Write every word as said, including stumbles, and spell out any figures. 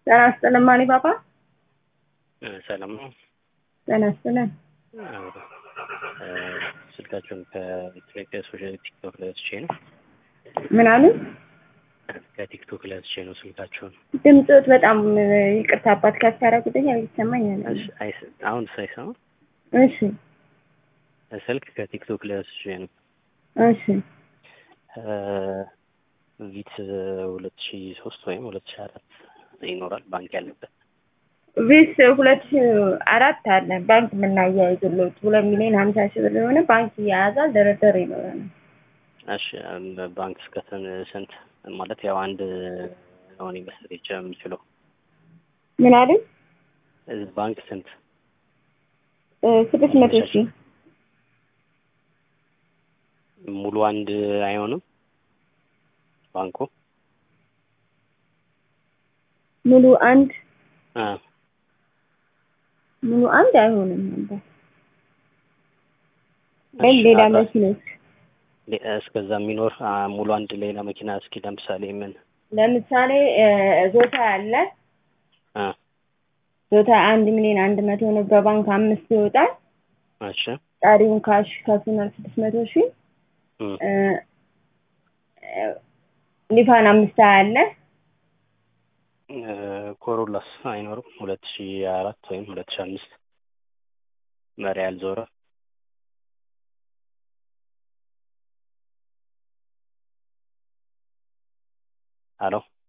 ጤና ይስጥልን ማኒ ባባ። ሰላም ነው። ጤና ይስጥልን። ስልካችሁን ከኢትዮጵያ ሶሻል ቲክቶክ ላይ አስቼ ነው። ምን አሉ? ከቲክቶክ ላይ አስቼ ነው ስልካችሁን። ድምጽት በጣም ይቅርታ አባት ካስተራጉልኝ አይሰማኝም። እሺ አሁን ሳይሰማ? እሺ ስልክ ከቲክቶክ ላይ አስቼ ነው። እሺ ቪት ሁለት ሺህ ሶስት ወይም ሁለት ሺህ አራት ይኖራል ባንክ ያለበት። ቪስ ሁለት ሺህ አራት አለ ባንክ የምናያይዝለት ሁለት ሚሊዮን ሀምሳ ሺህ ብር የሆነ ባንክ ያያዛል ደረደር ይኖራል። እሺ ባንክ እስከ ስንት ማለት ያው አንድ ነው ይመስል የምችለው? ምን አይደል? ባንክ ስንት? ስድስት መቶ ሺህ ሙሉ አንድ አይሆንም ባንኩ? ሙሉ አንድ አ ሙሉ አንድ አይሆንም ነበር። ሌላ መኪኖች እስከዛ የሚኖር ሙሉ አንድ ሌላ መኪና እስኪ ለምሳሌ ምን ለምሳሌ ዞታ አለ። አ ዞታ አንድ ሚሊዮን አንድ መቶ ነው በባንክ አምስት ይወጣል። እሺ ጣሪውን ካሽ ከፍና ስድስት መቶ ሺህ እ ሊፋን አምስት አለ። ኮሮላስ አይኖርም? ሁለት ሺህ አራት ወይም ሁለት ሺህ አምስት መሪ ያልዞረ አሎ